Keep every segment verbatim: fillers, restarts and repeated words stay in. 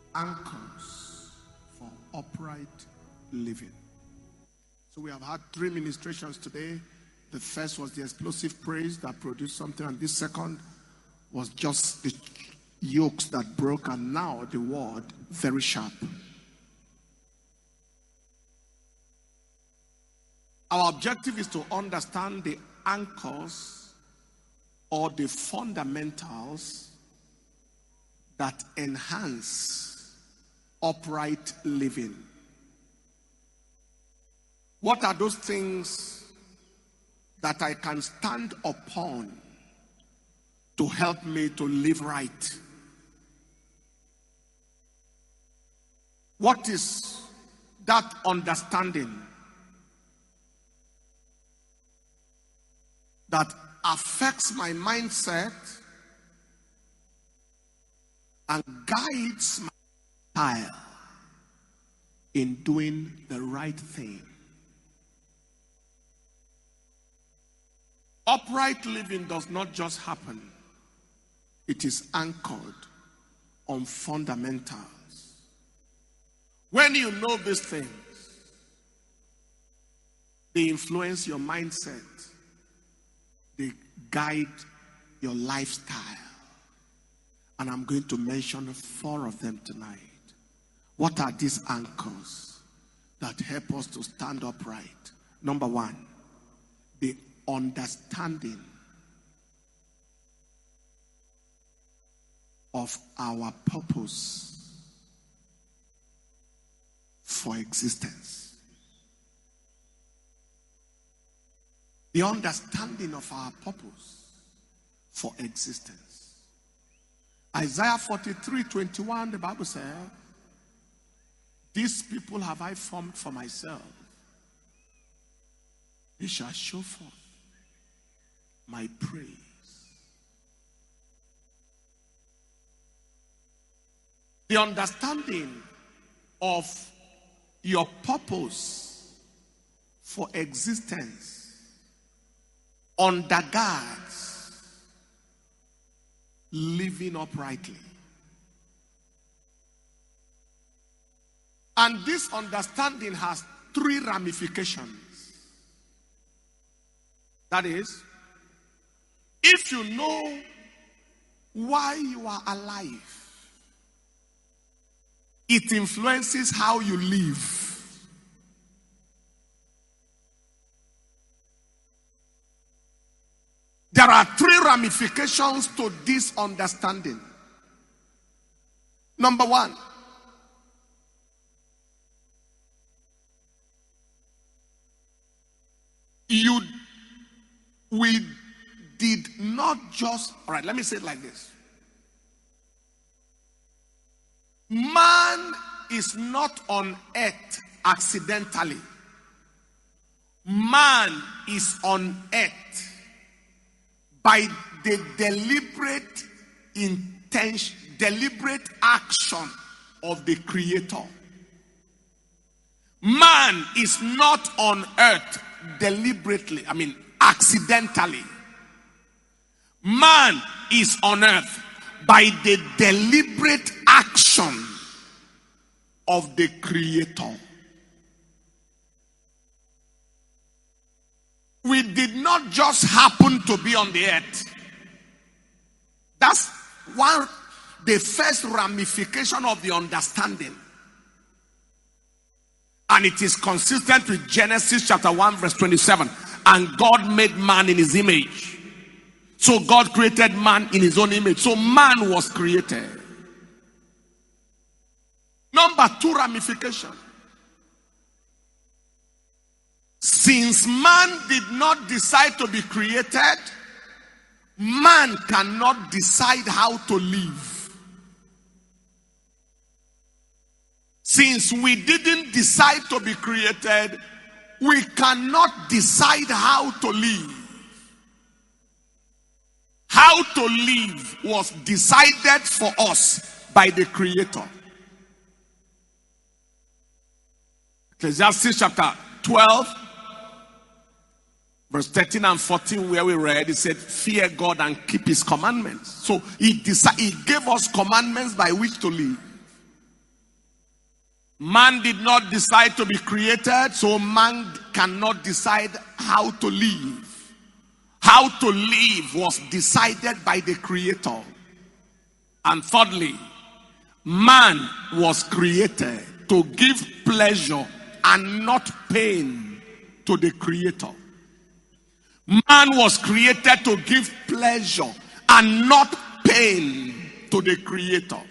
Anchors for upright living. So we have had three ministrations today. The first was the explosive praise that produced something, and this second was just the yokes that broke, and now the word very sharp. Our objective is to understand the anchors or the fundamentals that enhance upright living. What are those things that I can stand upon to help me to live right? What is that understanding that affects my mindset and guides my style in doing the right thing? Upright living does not just happen. It is anchored on fundamentals. When you know these things, they influence your mindset. They guide your lifestyle. And I'm going to mention four of them tonight. What are these anchors that help us to stand upright? Number one, the understanding of our purpose for existence. The understanding of our purpose for existence. Isaiah forty-three twenty-one, the Bible says, "These people have I formed for myself. They shall show forth my praise." The understanding of your purpose for existence undergirds living uprightly. And this understanding has three ramifications. That is, if you know why you are alive, it influences how you live. There are three ramifications to this understanding. Number one, you we did not just, all right, let me say it like this. Man is not on earth accidentally. Man is on earth by the deliberate intention, deliberate action of the Creator. Man is not on earth deliberately, I mean accidentally. Man is on earth by the deliberate action of the Creator. We did not just happen to be on the earth. That's one, the first ramification of the understanding. And it is consistent with Genesis chapter one verse twenty-seven. And God made man in his image. So God created man in his own image. So man was created. Number two ramification. Since man did not decide to be created, man cannot decide how to live. Since we didn't decide to be created, we cannot decide how to live. How to live was decided for us by the Creator. Ecclesiastes chapter twelve, verse thirteen and fourteen, where we read, it said, fear God and keep his commandments. So he, decided, he gave us commandments by which to live. Man did not decide to be created, so man cannot decide how to live. How to live was decided by the Creator. And thirdly, man was created to give pleasure and not pain to the Creator. Man was created to give pleasure and not pain to the Creator.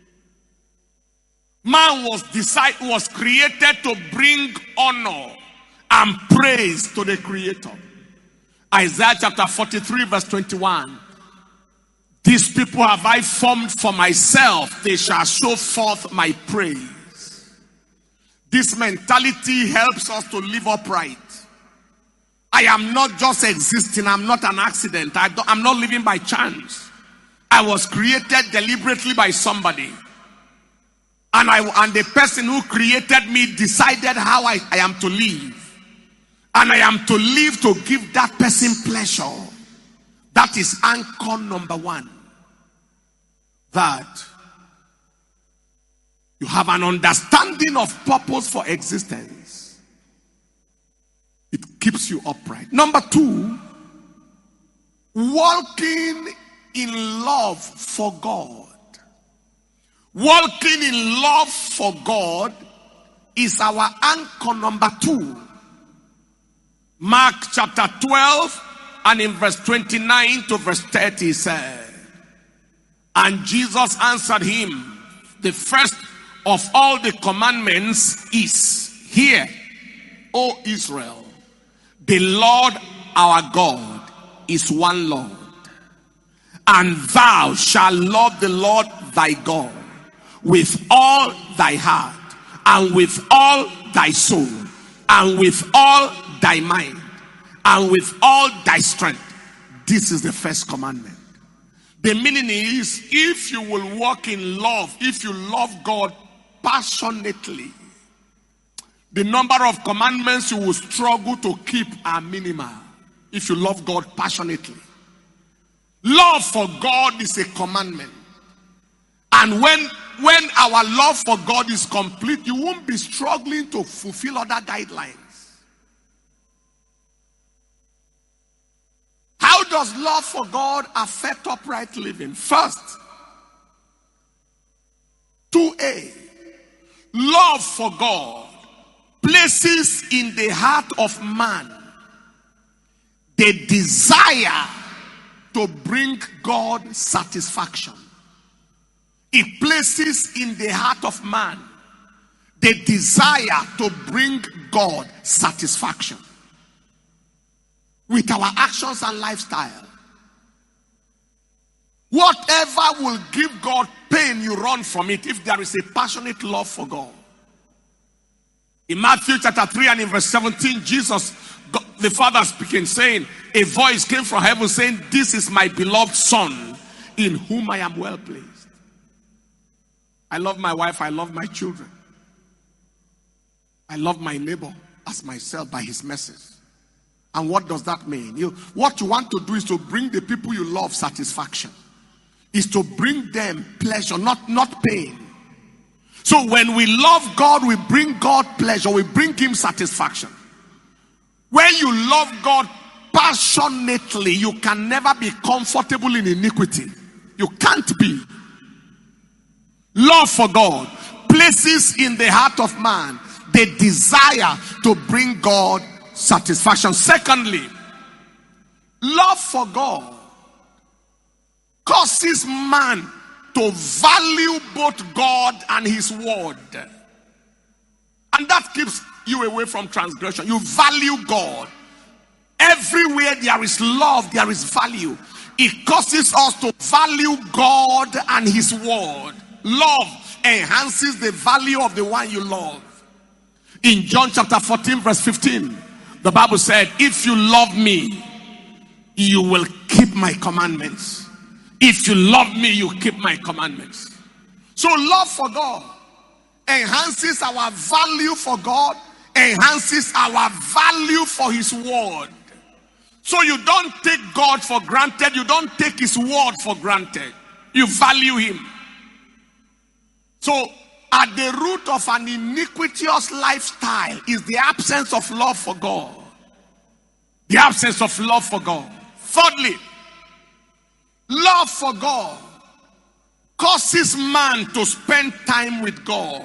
Man was decide, was created to bring honor and praise to the Creator. Isaiah chapter forty-three verse twenty-one. These people have I formed for myself, they shall show forth my praise. This mentality helps us to live upright. I am not just existing, I'm not an accident, I don't, I'm not living by chance. I was created deliberately by somebody. And I and the person who created me decided how I, I am to live. And I am to live to give that person pleasure. That is anchor number one. That you have an understanding of purpose for existence. It keeps you upright. Number two, walking in love for God. Walking in love for God is our anchor number two. Mark chapter twelve and in verse twenty-nine to verse thirty said, and Jesus answered him, the first of all the commandments is, hear, O Israel, the Lord our God is one Lord, and thou shalt love the Lord thy God with all thy heart, and with all thy soul, and with all thy mind, and with all thy strength. This is the first commandment. The meaning is, if you will walk in love, if you love God passionately, the number of commandments you will struggle to keep are minimal. If you love God passionately. Love for God is a commandment. And when, when our love for God is complete, you won't be struggling to fulfill other guidelines. How does love for God affect upright living? First, two A, love for God places in the heart of man the desire to bring God satisfaction. It places in the heart of man the desire to bring God satisfaction with our actions and lifestyle. Whatever will give God pain, you run from it if there is a passionate love for God. In Matthew chapter three and in verse seventeen, Jesus, God, the Father speaking, saying, a voice came from heaven saying, this is my beloved Son, in whom I am well pleased. I love my wife, I love my children. I love my neighbor as myself by his message. And what does that mean? You, what you want to do is to bring the people you love satisfaction. Is to bring them pleasure, not, not pain. So when we love God, we bring God pleasure, we bring him satisfaction. When you love God passionately, you can never be comfortable in iniquity. You can't be. Love for God places in the heart of man the desire to bring God satisfaction. Secondly, love for God causes man to value both God and his word. And that keeps you away from transgression. You value God. Everywhere there is love, there is value. It causes us to value God and his word. Love enhances the value of the one you love. In John chapter fourteen verse fifteen, the Bible said, if you love me, you will keep my commandments. If you love me, you keep my commandments. So love for God enhances our value for God, enhances our value for his word. So you don't take God for granted, you don't take his word for granted. You value him. So at the root of an iniquitous lifestyle is the absence of love for God. The absence of love for God. Thirdly, love for God causes man to spend time with God.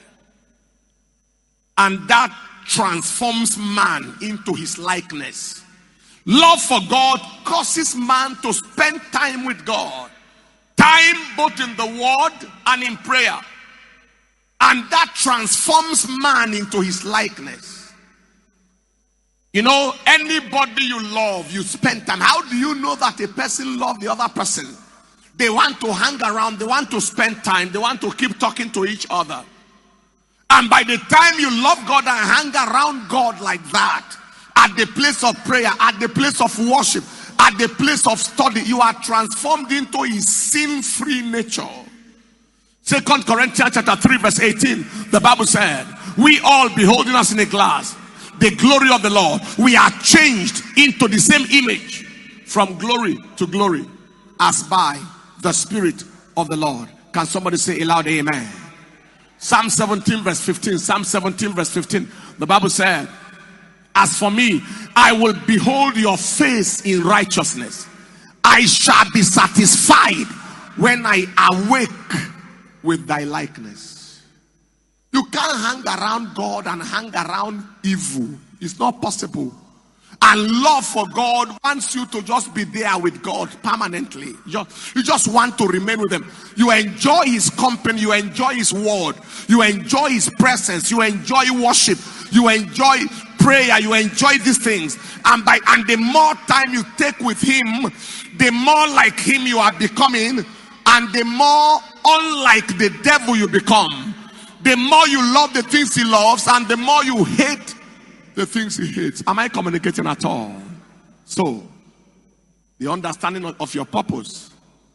And that transforms man into his likeness. Love for God causes man to spend time with God. Time both in the word and in prayer. And that transforms man into his likeness. You know, anybody you love, you spend time. How do you know that a person loves the other person? They want to hang around. They want to spend time. They want to keep talking to each other. And by the time you love God and hang around God like that, at the place of prayer, at the place of worship, at the place of study, you are transformed into his sin-free nature. Second Corinthians chapter three verse eighteen, the Bible said, we all beholding us in a glass, the glory of the Lord, we are changed into the same image from glory to glory as by the Spirit of the Lord. Can somebody say aloud amen? Psalm seventeen verse fifteen, Psalm seventeen verse fifteen, the Bible said, as for me, I will behold your face in righteousness. I shall be satisfied when I awake with thy likeness. You can't hang around God and hang around evil. It's not possible. And love for God wants you to just be there with God permanently. You just, you just want to remain with him. You enjoy his company. You enjoy his word. You enjoy his presence. You enjoy worship. You enjoy prayer. You enjoy these things. And by and the more time you take with him, the more like him you are becoming. And the more unlike the devil you become. The more you love the things he loves, and the more you hate the things he hates. Am I communicating at all? So, the understanding of, of your purpose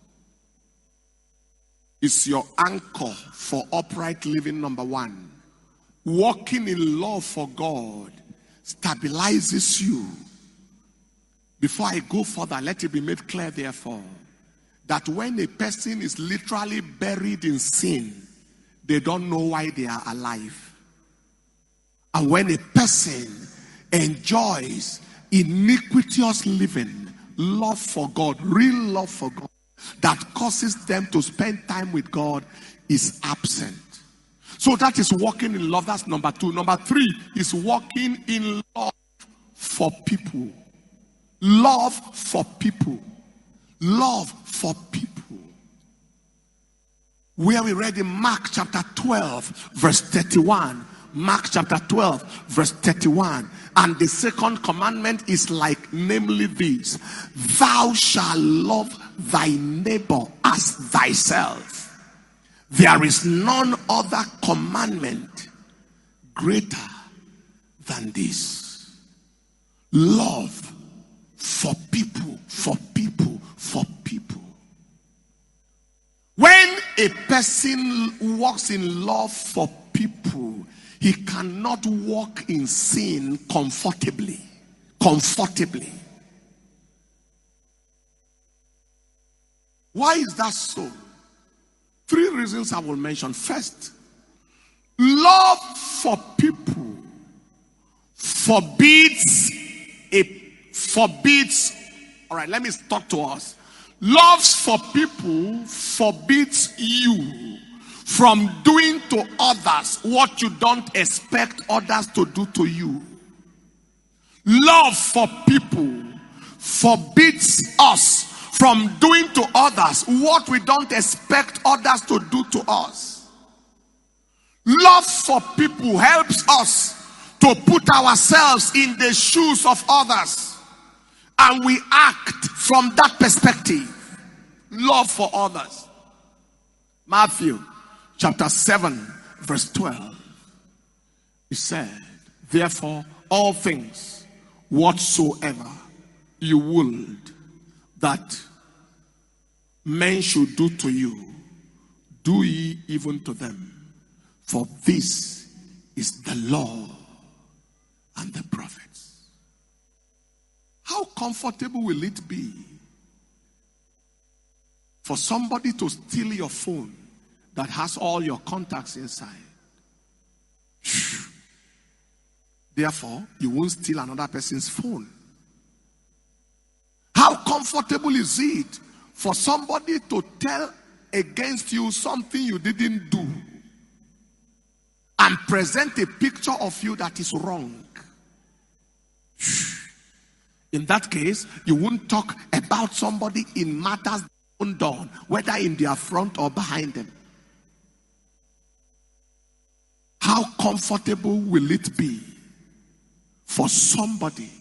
is your anchor for upright living, number one. Walking in love for God stabilizes you. Before I go further, let it be made clear, therefore, that when a person is literally buried in sin, they don't know why they are alive. And when a person enjoys iniquitous living, love for God, real love for God, that causes them to spend time with God, is absent. So that is walking in love. That's number two. Number three is walking in love for people. Love for people. Love for people. Where we read in Mark chapter twelve, verse thirty-one. Mark chapter twelve, verse thirty-one. And the second commandment is like, namely this: thou shalt love thy neighbor as thyself. There is none other commandment greater than this. Love for people, for people, for people. When a person walks in love for people, he cannot walk in sin comfortably. Comfortably. Why is that so? Three reasons I will mention. First, love for people forbids a forbids. All right, let me talk to us. Love for people forbids you from doing to others what you don't expect others to do to you. Love for people forbids us from doing to others what we don't expect others to do to us. Love for people helps us to put ourselves in the shoes of others, and we act from that perspective. Love for others. Matthew chapter seven, verse twelve. He said, therefore, all things whatsoever you would that men should do to you, do ye even to them. For this is the law and the prophets. How comfortable will it be for somebody to steal your phone that has all your contacts inside. Therefore, you won't steal another person's phone. How comfortable is it for somebody to tell against you something you didn't do and present a picture of you that is wrong? In that case, you won't talk about somebody in matters done, whether in their front or behind them. How comfortable will it be for somebody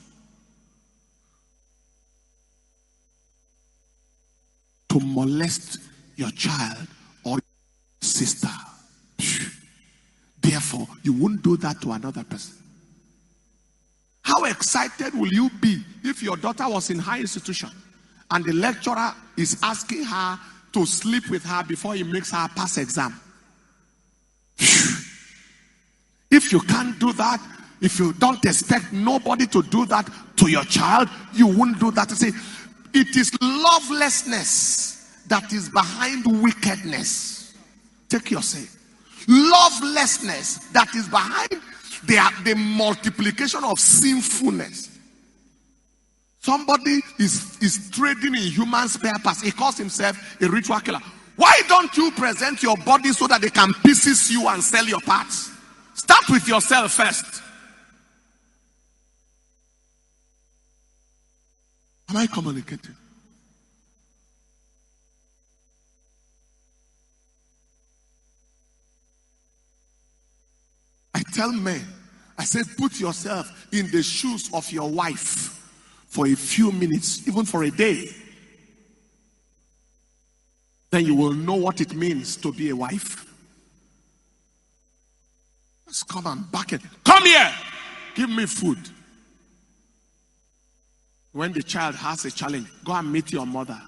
to molest your child or your sister? Therefore, you won't do that to another person. How excited will you be if your daughter was in high institution and the lecturer is asking her to sleep with her before he makes her pass exam? If you can't do that, if you don't expect nobody to do that to your child, you won't do that. See, it is lovelessness that is behind wickedness. Take your say. Lovelessness that is behind the, the multiplication of sinfulness. Somebody is, is trading in human spare parts. He calls himself a ritual killer. Why don't you present your body so that they can pieces you and sell your parts? Start with yourself first. Am I communicating? I tell men, I say, put yourself in the shoes of your wife for a few minutes, even for a day. Then you will know what it means to be a wife. Just come and back it. Come here. Give me food. When the child has a challenge, go and meet your mother.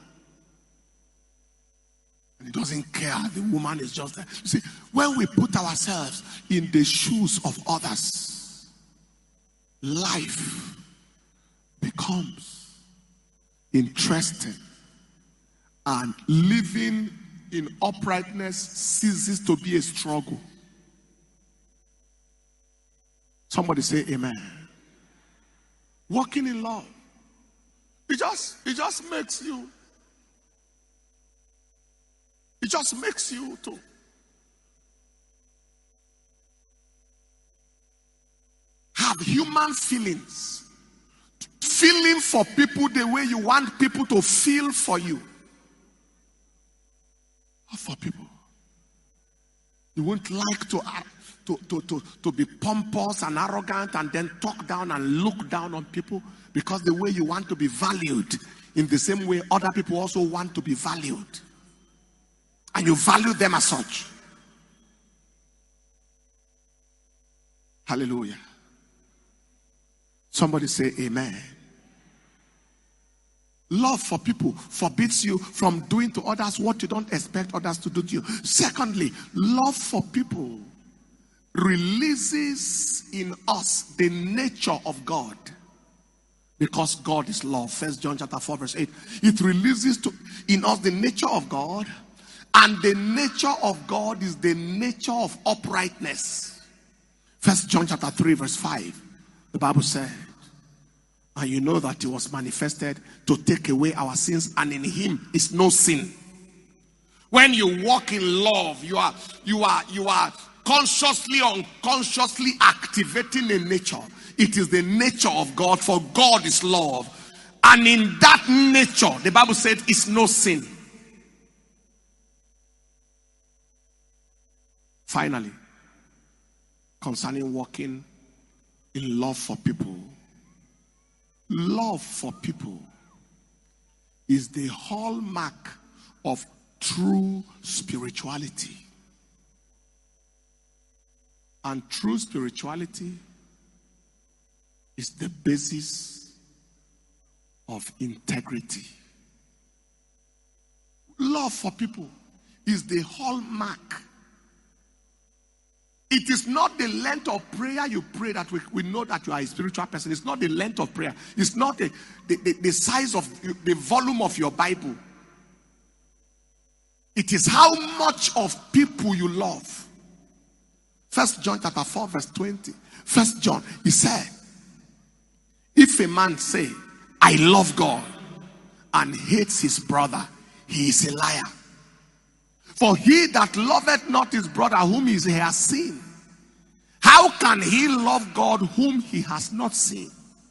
And he doesn't care. The woman is just there. You see, when we put ourselves in the shoes of others, life becomes interesting. And living in uprightness ceases to be a struggle. Somebody say amen. Walking in love. It just, it just makes you, it just makes you to have human feelings. Feeling for people the way you want people to feel for you. Or for people. You won't like to act. To, to, to, to be pompous and arrogant and then talk down and look down on people because the way you want to be valued, in the same way other people also want to be valued. And you value them as such. Hallelujah. Somebody say amen. Love for people forbids you from doing to others what you don't expect others to do to you. Secondly, love for people releases in us the nature of God, because God is love. First John chapter four verse eight. It releases to in us the nature of God, and the nature of God is the nature of uprightness. First John chapter three verse five. The Bible said, and you know that he was manifested to take away our sins, and in him is no sin. When you walk in love, you are you are you are consciously or unconsciously activating a nature. It is the nature of God, for God is love. And in that nature, the Bible said, is no sin. Finally, concerning walking in love for people. Love for people is the hallmark of true spirituality. And true spirituality is the basis of integrity. Love for people is the hallmark. It is not the length of prayer you pray that we, we know that you are a spiritual person. It's not the length of prayer. It's not the, the, the, the size of the volume of your Bible. It is how much of people you love. First John chapter four verse twenty. First John, he said, if a man say, I love God, and hates his brother, he is a liar. For he that loveth not his brother whom he has seen, how can he love God whom he has not seen?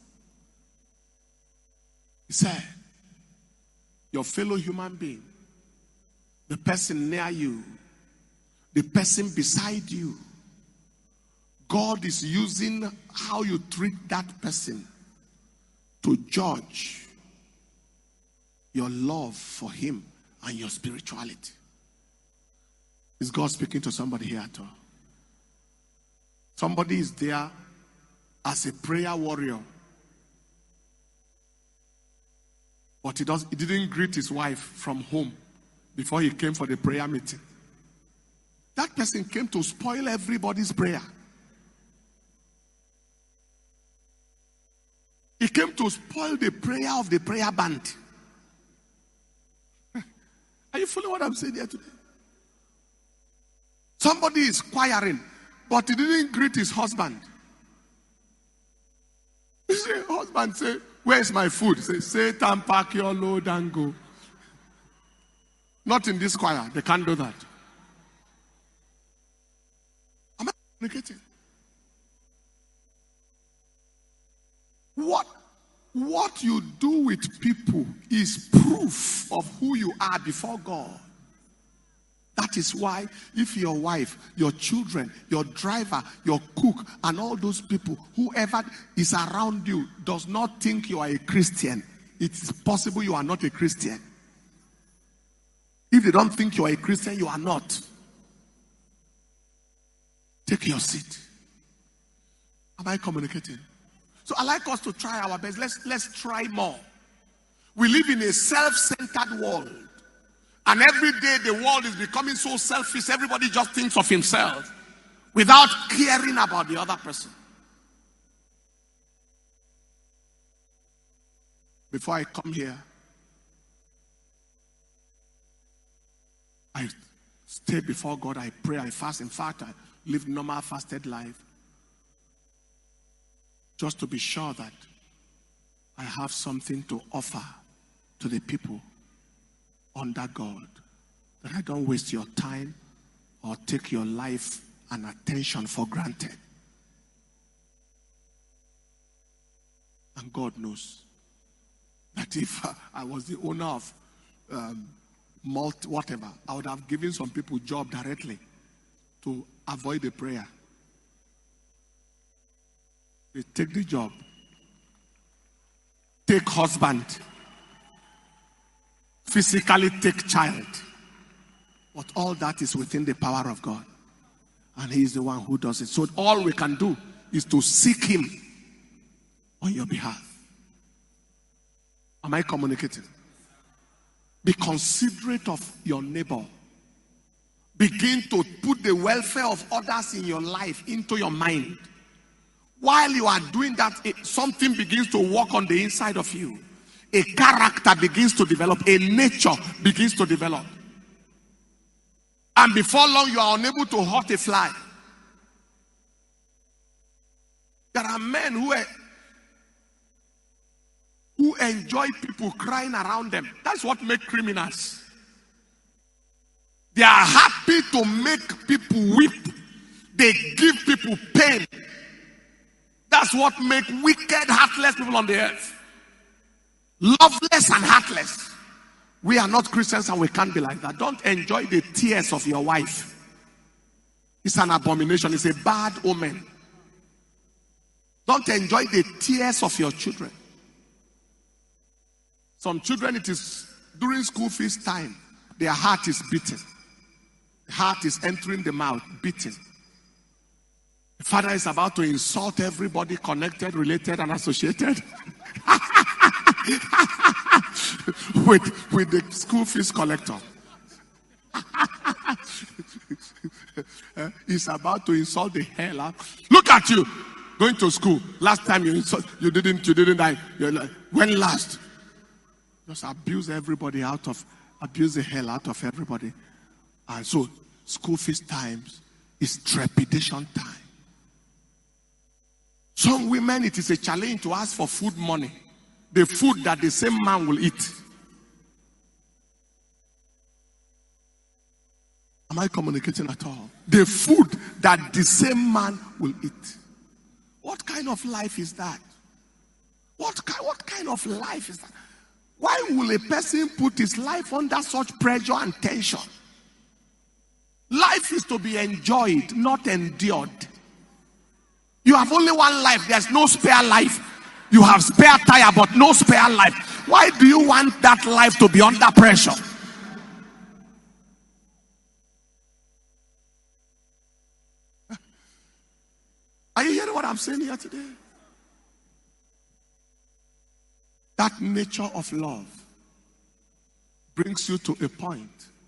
He said, your fellow human being, the person near you, the person beside you, God is using how you treat that person to judge your love for him and your spirituality. Is God speaking to somebody here at all? Somebody is there as a prayer warrior, but he, does, he didn't greet his wife from home before he came for the prayer meeting. That person came to spoil everybody's prayer. He came to spoil the prayer of the prayer band. Are you following what I'm saying here today? Somebody is choiring, but he didn't greet his husband. You see, husband say, where's my food? Say, Satan, pack your load and go. Not in this choir. They can't do that. Am I communicating? What, what you do with people is proof of who you are before God. That is why if your wife, your children, your driver, your cook, and all those people, whoever is around you does not think you are a Christian, it is possible you are not a Christian. If they don't think you are a Christian, you are not. Take your seat. Am I communicating? So I like us to try our best. Let's, let's try more. We live in a self-centered world. And every day the world is becoming so selfish. Everybody just thinks of himself without caring about the other person. Before I come here, I stay before God, I pray, I fast. In fact, I live normal fasted life. Just to be sure that I have something to offer to the people under God. That I don't waste your time or take your life and attention for granted. And God knows that if I was the owner of um, malt, whatever, I would have given some people job directly to avoid the prayer. They take the job. Take husband. Physically take child. But all that is within the power of God. And he is the one who does it. So all we can do is to seek him on your behalf. Am I communicating? Be considerate of your neighbor. Begin to put the welfare of others in your life into your mind. While you are doing that, something begins to work on the inside of you. A character begins to develop. A nature begins to develop. And before long, you are unable to hurt a fly. There are men who, are, who enjoy people crying around them. That's what makes criminals. They are happy to make people weep. They give people pain. That's what makes wicked, heartless people on the earth. Loveless and heartless. We are not Christians and we can't be like that. Don't enjoy the tears of your wife. It's an abomination. It's a bad omen. Don't enjoy the tears of your children. Some children, it is during school fees time, their heart is beating. The heart is entering the mouth, beating. The father is about to insult everybody connected, related, and associated with, with the school fees collector. He's about to insult the hell out. Look at you going to school. Last time you insult, you didn't, you didn't die. You're like, when last? Just abuse everybody out of abuse the hell out of everybody. And so school fees times is trepidation time. Some women, it is a challenge to ask for food money. The food that the same man will eat. Am I communicating at all? The food that the same man will eat. What kind of life is that? What kind, what kind of life is that? Why will a person put his life under such pressure and tension? Life is to be enjoyed, not endured. You have only one life. There's no spare life. You have spare tire, but no spare life. Why do you want that life to be under pressure? Are you hearing what I'm saying here today? That nature of love brings you to a point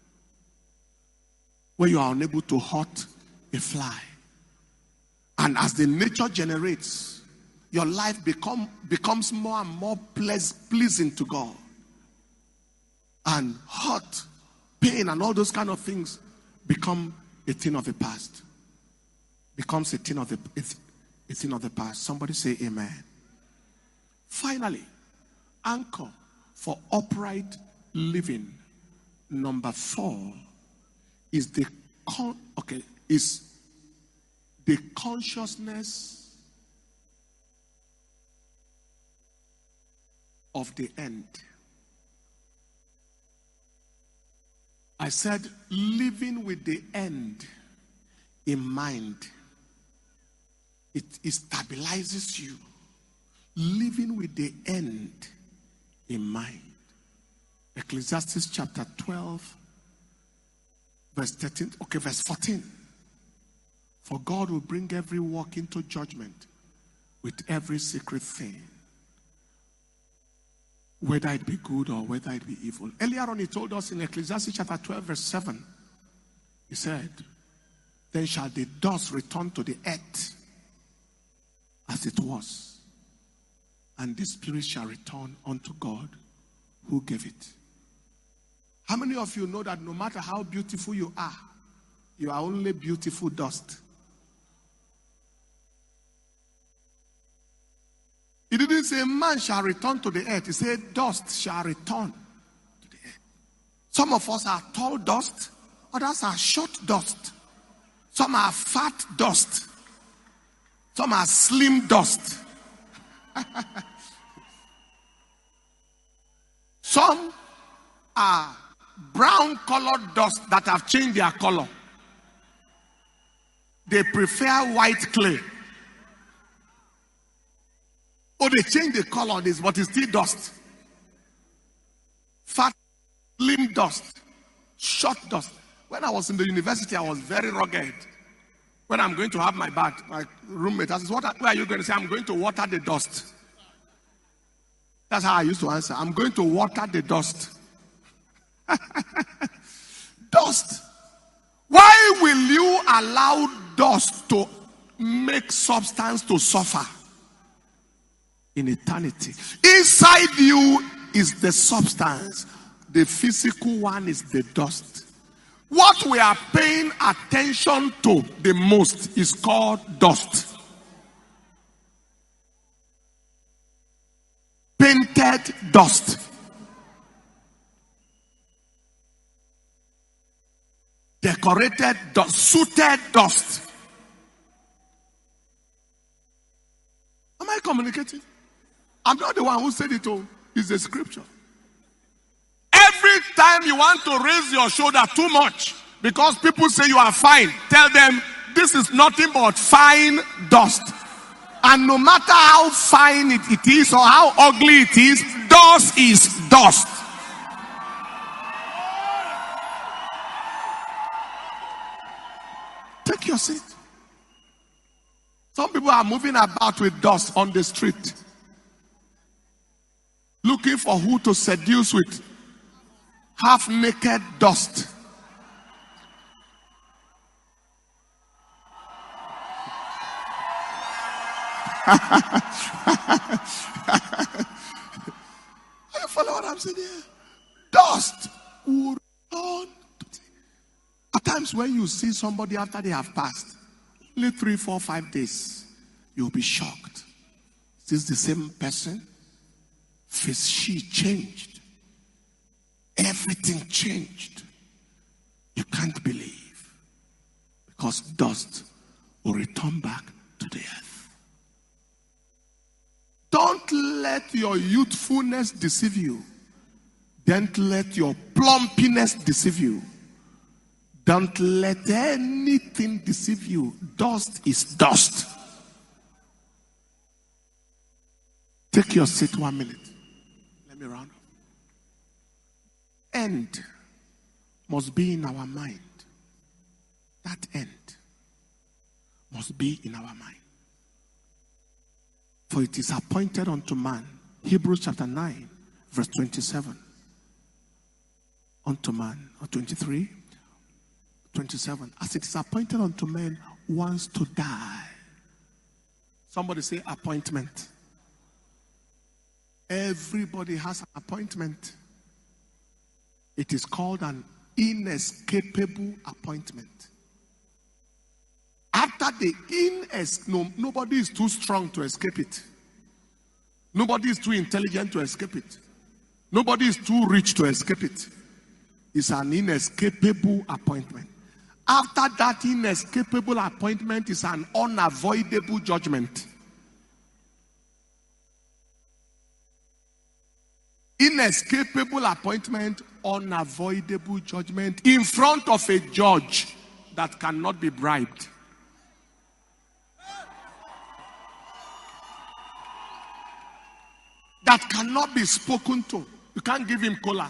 where you are unable to hurt a fly. And as the nature generates, your life become, becomes more and more pleas- pleasing to God. And hurt, pain, and all those kind of things become a thing of the past. Becomes a thing of the, a thing of the past. Somebody say amen. Finally, anchor for upright living. Number four is the con- okay is the consciousness of the end. I said living with the end in mind. It, it stabilizes you. Living with the end in mind. Ecclesiastes chapter twelve, verse thirteen, okay, verse fourteen. For God will bring every work into judgment with every secret thing, whether it be good or whether it be evil. Earlier on, he told us in Ecclesiastes chapter twelve, verse seven, he said, then shall the dust return to the earth as it was, and the spirit shall return unto God who gave it. How many of you know that no matter how beautiful you are, you are only beautiful dust? He didn't say man shall return to the earth. He said dust shall return to the earth. Some of us are tall dust, others are short dust. Some are fat dust. Some are slim dust. Some are brown colored dust that have changed their color. They prefer white clay. Or they change the color of this, but it's still dust. Fat, slim dust, short dust. When I was in the university, I was very rugged. When I'm going to have my bath, my roommate asks, what, where are you going to say? I'm going to water the dust. That's how I used to answer. I'm going to water the dust. Dust. Why will you allow dust to make substance to suffer? In eternity. Inside you is the substance. The physical one is the dust. What we are paying attention to the most is called dust. Painted dust. Decorated dust. Suited dust. Am I communicating? I'm not the one who said it all. It's the scripture. Every time you want to raise your shoulder too much because people say you are fine, tell them this is nothing but fine dust. And no matter how fine it, it is or how ugly it is, dust is dust. Take your seat. Some people are moving about with dust on the street, looking for who to seduce with half-naked dust. You follow what I'm saying here? Dust will times when you see somebody after they have passed, only three, four, five days, you'll be shocked. Is this the same person? Face she changed. Everything changed. You can't believe. Because dust will return back to the earth. Don't let your youthfulness deceive you. Don't let your plumpiness deceive you. Don't let anything deceive you. Dust is dust. Take your seat one minute. Let me round up. End must be in our mind. That end must be in our mind. For it is appointed unto man, Hebrews chapter nine, verse twenty-seven. Unto man, or twenty-three, twenty-seven. As it is appointed unto man once to die. Somebody say appointment. Everybody has an appointment. It is called an inescapable appointment. After the ines, no, nobody is too strong to escape it. Nobody is too intelligent to escape it. Nobody is too rich to escape it. It's an inescapable appointment. After that inescapable appointment is an unavoidable judgment. Inescapable appointment, unavoidable judgment in front of a judge that cannot be bribed. That cannot be spoken to. You can't give him cola.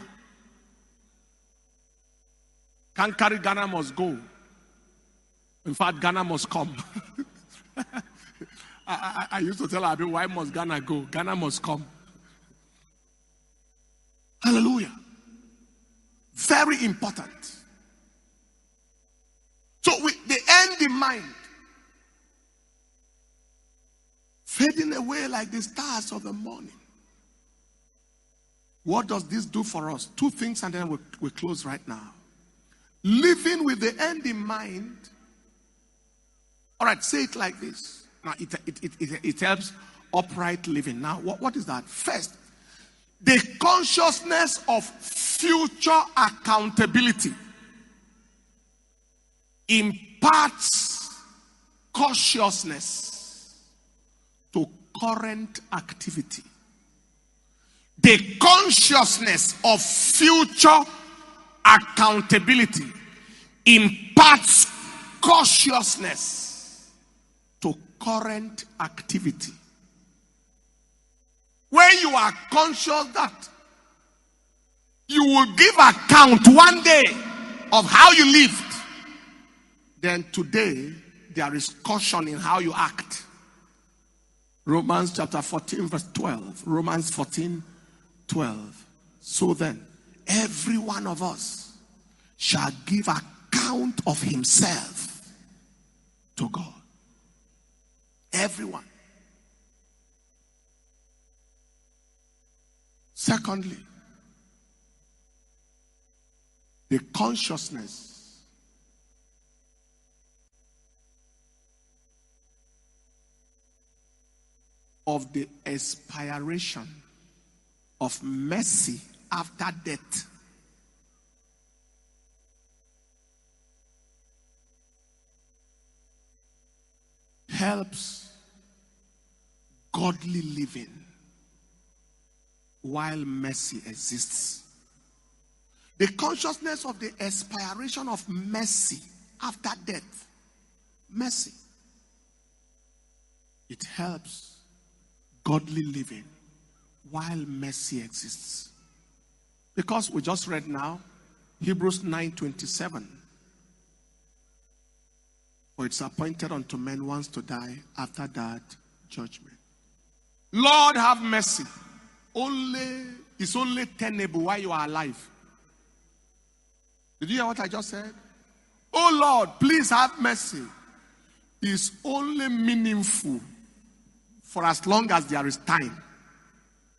Can't carry Ghana must go. In fact, Ghana must come. I, I, I used to tell Abi, why must Ghana go? Ghana must come. Hallelujah. Very important. So with the end in mind, fading away like the stars of the morning. What does this do for us? Two things, and then we we'll, we'll close right now. Living with the end in mind. All right, say it like this. Now, it, it, it, it, it helps upright living. Now, what, what is that? First, the consciousness of future accountability imparts cautiousness to current activity. The consciousness of future accountability imparts cautiousness to current activity. When you are conscious that you will give account one day of how you lived, then today there is caution in how you act. Romans chapter fourteen verse twelve. Romans fourteen twelve. So then, every one of us shall give account of himself to God. Everyone. Secondly, the consciousness of the expiration of mercy after death. Helps godly living while mercy exists. The consciousness of the expiration of mercy after death. Mercy. It helps godly living while mercy exists. Because we just read now, Hebrews nine twenty-seven. For it's appointed unto men once to die, after that judgment. Lord, have mercy. Only, it's only tenable while you are alive. Did you hear what I just said? Oh Lord, please have mercy. It's only meaningful for as long as there is time.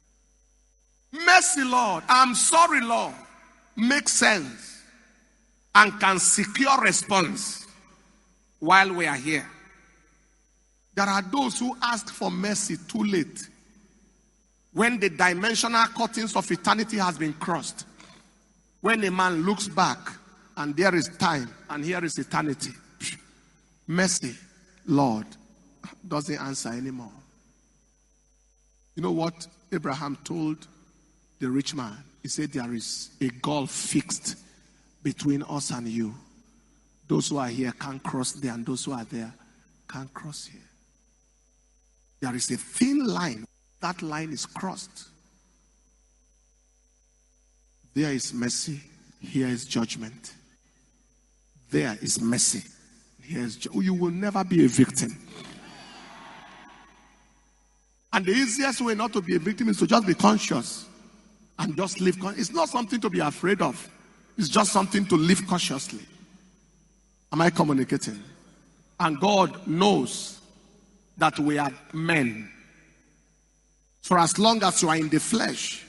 Mercy, Lord. I'm sorry, Lord. Makes sense and can secure response while we are here. There are those who ask for mercy too late, when the dimensional curtains of eternity has been crossed. When a man looks back and there is time and here is eternity, mercy, Lord, doesn't answer anymore. You know what Abraham told the rich man? He said, there is a gulf fixed between us and you. Those who are here can't cross there, and those who are there can't cross here. There is a thin line. That line is crossed. There is mercy. Here is judgment. There is mercy. Here is ju- you will never be a victim. And the easiest way not to be a victim is to just be conscious and just live. Con- it's not something to be afraid of. It's just something to live cautiously. Am I communicating? And God knows that we are men. For as long as you are in the flesh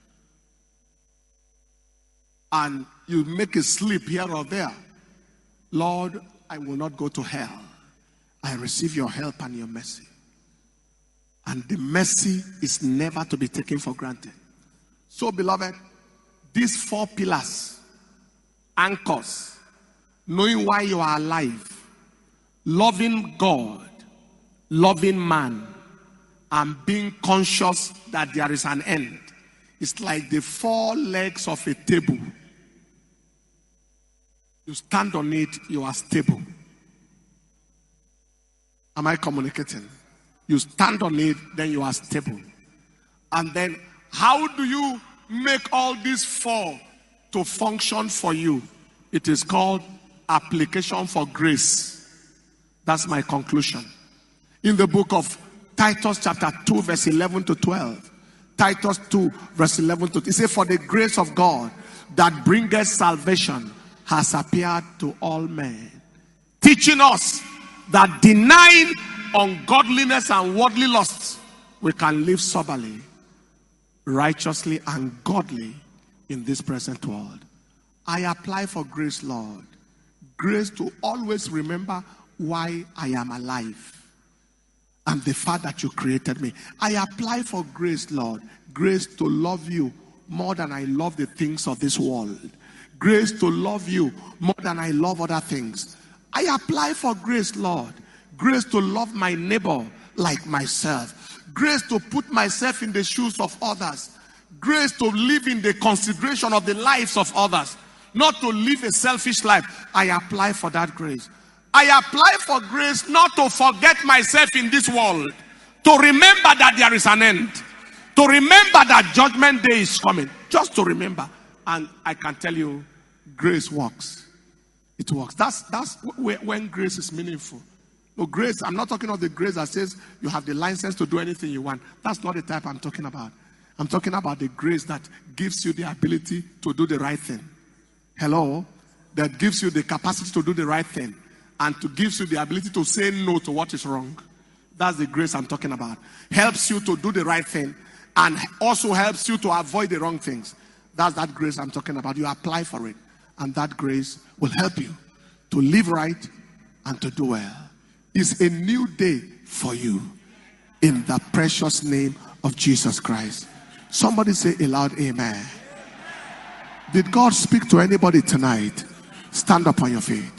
and you make a slip here or there, Lord, I will not go to hell. I receive your help and your mercy. And the mercy is never to be taken for granted. So, beloved, these four pillars, anchors, knowing why you are alive, loving God, loving man, and being conscious that there is an end. It's like the four legs of a table. You stand on it, you are stable. Am I communicating? You stand on it, then you are stable. And then, how do you make all these four to function for you? It is called application for grace. That's my conclusion. In the book of Titus chapter two, verse eleven to twelve. Titus two, verse eleven to twelve. It says, for the grace of God that bringeth salvation has appeared to all men, teaching us that denying ungodliness and worldly lusts, we can live soberly, righteously, and godly in this present world. I apply for grace, Lord. Grace to always remember why I am alive and the fact that you created me. I apply for grace, Lord. Grace to love you more than I love the things of this world. Grace to love you more than I love other things. I apply for grace, Lord. Grace to love my neighbor like myself. Grace to put myself in the shoes of others. Grace to live in the consideration of the lives of others. Not to live a selfish life. I apply for that grace. I apply for grace not to forget myself in this world. To remember that there is an end. To remember that judgment day is coming. Just to remember. And I can tell you, grace works. It works. That's, that's when grace is meaningful. No, grace, I'm not talking of the grace that says you have the license to do anything you want. That's not the type I'm talking about. I'm talking about the grace that gives you the ability to do the right thing. Hello? That gives you the capacity to do the right thing. And to gives you the ability to say no to what is wrong. That's the grace I'm talking about. Helps you to do the right thing. And also helps you to avoid the wrong things. That's that grace I'm talking about. You apply for it. And that grace will help you to live right and to do well. It's a new day for you. In the precious name of Jesus Christ. Somebody say aloud, amen. Did God speak to anybody tonight? Stand up on your feet.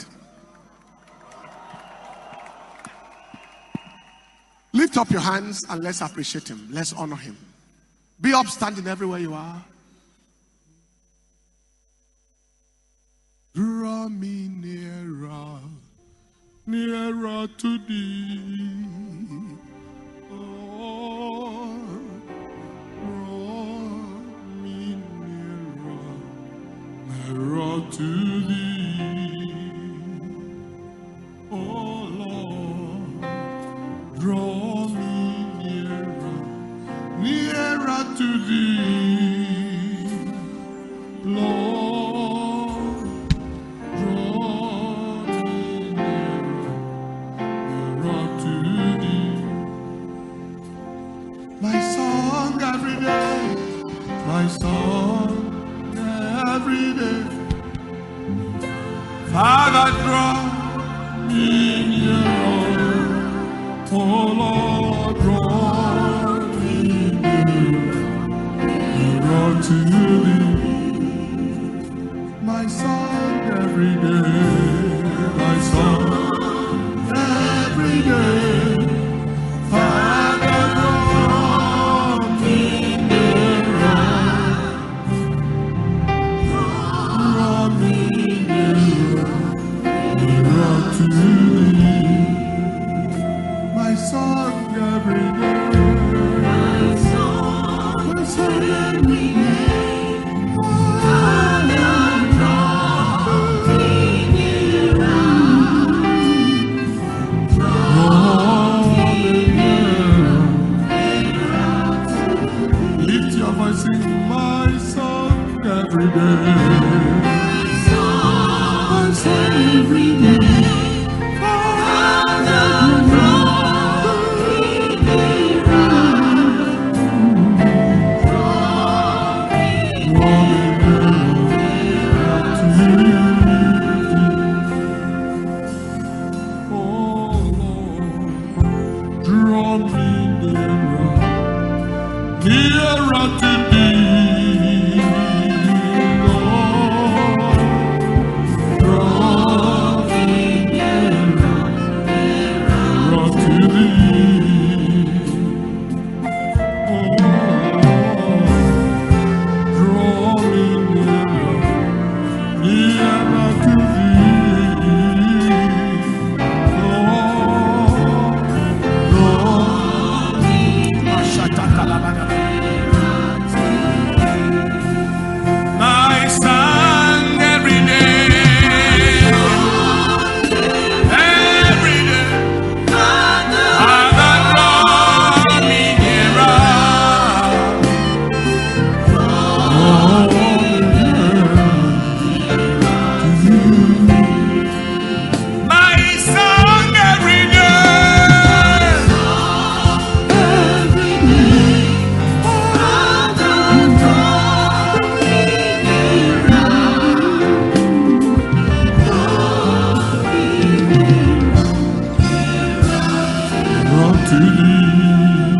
Lift up your hands and let's appreciate him. Let's honor him. Be upstanding everywhere you are. Draw me nearer, nearer to thee. Lord, draw me nearer, nearer to thee. Oh Lord, draw me nearer, nearer to thee. Lord, draw me nearer, nearer to thee. My song every day, my song every day. Father, draw me near. Oh Lord, draw me near to thee. My song every day, my song every day. Father, draw me nearer. Draw me nearer, nearer to thee. My song every day. My song, my song every day. Father, draw me nearer. Draw me nearer. Lift your voice, sing my song every day. My song, my song every day. Father, draw me nearer. Draw me nearer to thee. Oh Lord, draw me nearer, nearer to thee. Lord, draw me nearer, nearer to thee. Oh Lord, draw me nearer, nearer to thee. Lord, draw me my son every day, every day. Father, draw me nearer. My song every day, Father, draw me nearer. Draw to thee.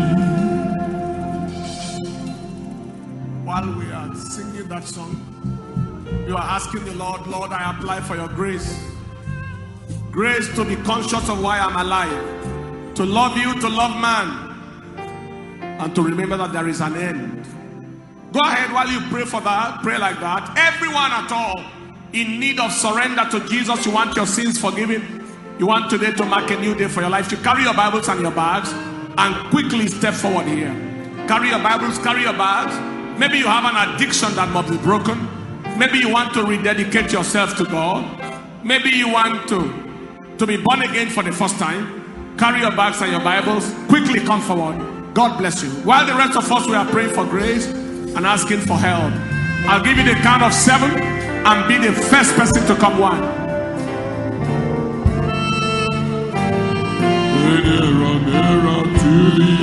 While we are singing that song, you are asking the Lord, Lord, I apply for your grace. Grace to be conscious of why I'm alive, to love you, to love man, and to remember that there is an end. Go ahead while you pray for that, pray like that. Everyone at all in need of surrender to Jesus, you want your sins forgiven, you want today to mark a new day for your life, you carry your Bibles and your bags and quickly step forward here. Carry your Bibles, carry your bags. Maybe you have an addiction that must be broken. Maybe you want to rededicate yourself to God. Maybe you want to, to be born again for the first time. Carry your bags and your Bibles. Quickly come forward. God bless you. While the rest of us we are praying for grace and asking for help, I'll give you the count of seven and be the first person to come. One. Nearer, nearer to thee.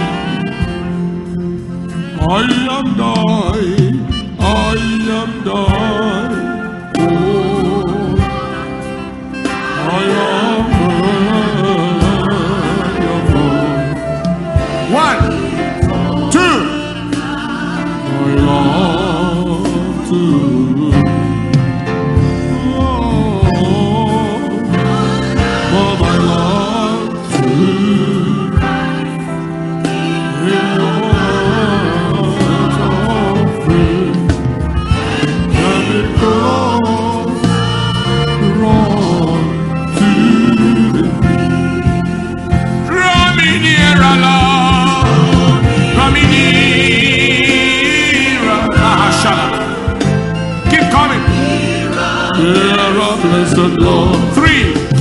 I am dying, I am dying. Oh, I am dying. One, two. I long to. Oh, for my love to. Blessed Lord. Three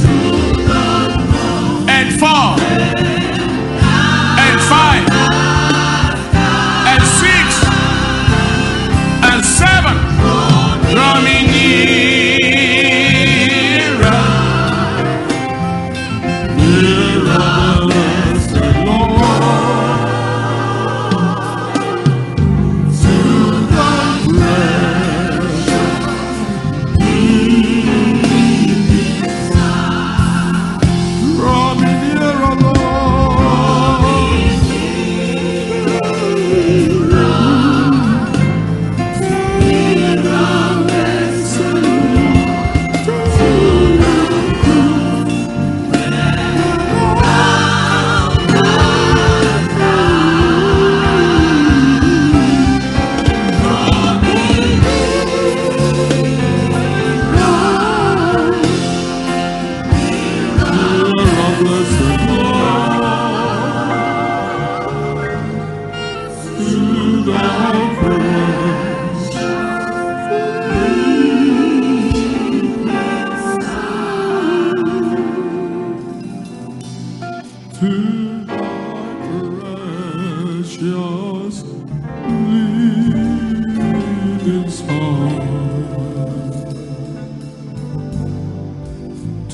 and four and five and six and seven. Draw me nearer, nearer, blessed Lord, to the precious.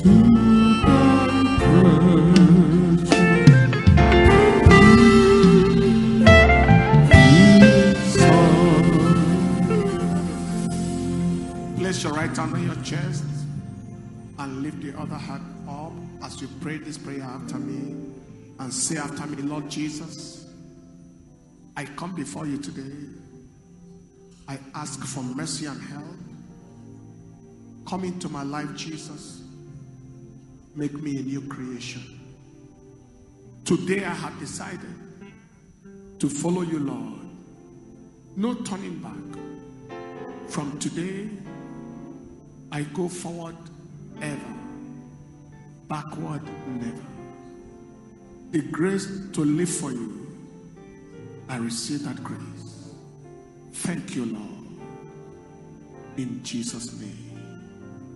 Place your right hand on your chest and lift the other hand up as you pray this prayer after me, and say after me, Lord Jesus, I come before you today. I ask for mercy and help. Come into my life, Jesus. Make me a new creation. Today I have decided to follow you, Lord. No turning back. From today, I go forward ever, backward never. The grace to live for you, I receive that grace. Thank you, Lord. In Jesus' name,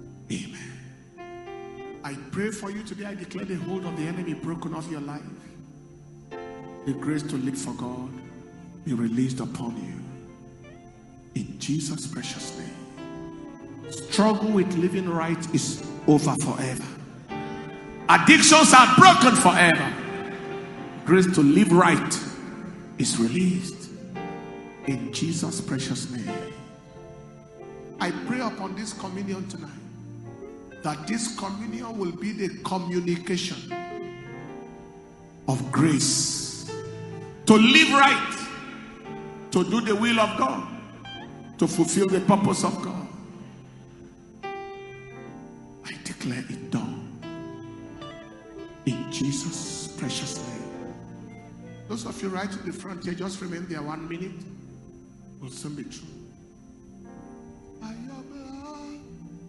amen. I pray for you today. I declare the hold of the enemy broken off your life. The grace to live for God be released upon you. In Jesus' precious name. Struggle with living right is over forever. Addictions are broken forever. Grace to live right is released. In Jesus' precious name. I pray upon this communion tonight that this communion will be the communication of grace to live right, to do the will of God, to fulfill the purpose of God. I declare it done in Jesus' precious name. Those of you right in the front here, just remain there one minute. Will soon be true. By your blood.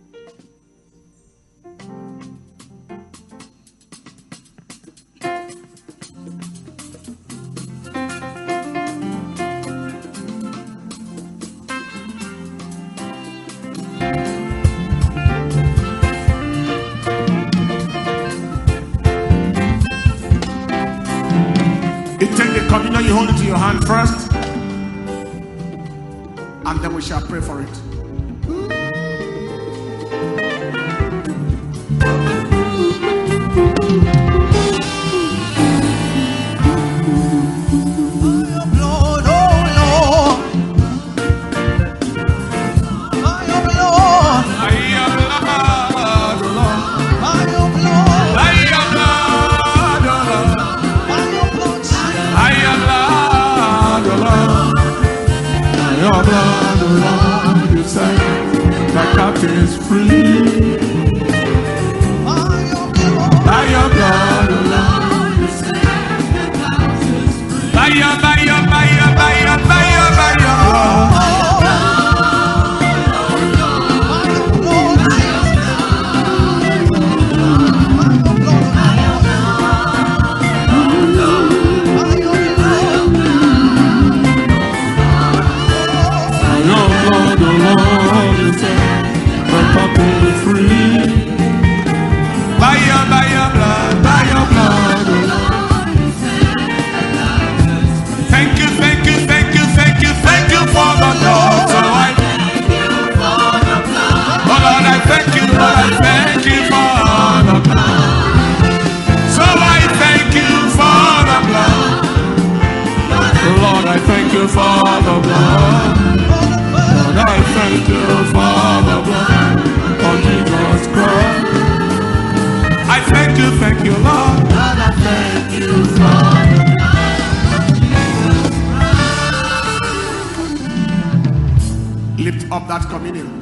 You take the communion, you hold it to your hand first, and then we shall pray for it. Your blood, oh Lord, you say the captive is free. By your blood, oh Lord, you say the captive is free. By your, by your, by your, by your, by your, by your blood. Thank you for the blood. Lord, I thank you for the blood of Jesus Christ. I thank you, thank you, Lord. Lord, I thank you for the blood. Lift up that communion.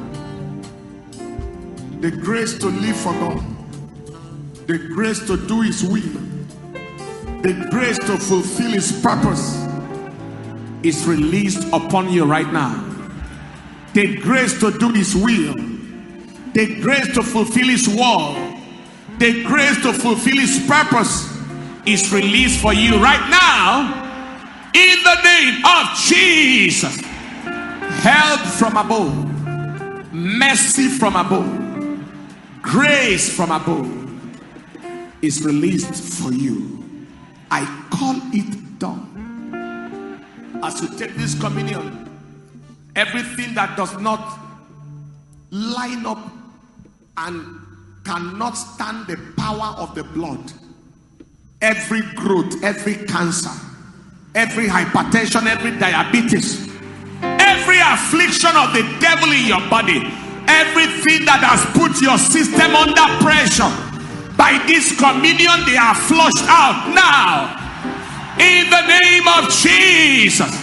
The grace to live for God, the grace to do His will, the grace to fulfill His purpose is released upon you right now. The grace to do His will, the grace to fulfill His word, the grace to fulfill His purpose is released for you right now in the name of Jesus. Help from above, mercy from above, grace from above is released for you. I call it done. As you take this communion, everything that does not line up and cannot stand the power of the blood. Every growth, every cancer, every hypertension, every diabetes, every affliction of the devil in your body, everything that has put your system under pressure, by this communion they are flushed out now in the name of Jesus.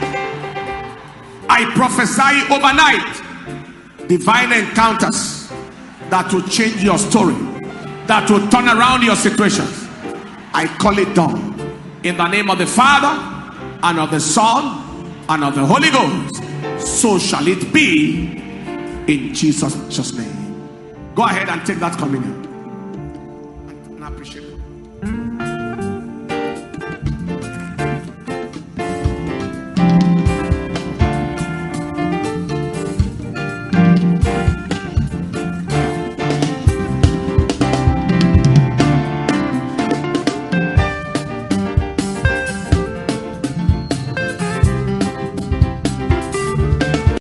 I prophesy overnight divine encounters that will change your story, that will turn around your situations. I call it done in the name of the Father and of the Son and of the Holy Ghost. So shall it be in Jesus' name. Go ahead and take that communion. I appreciate it.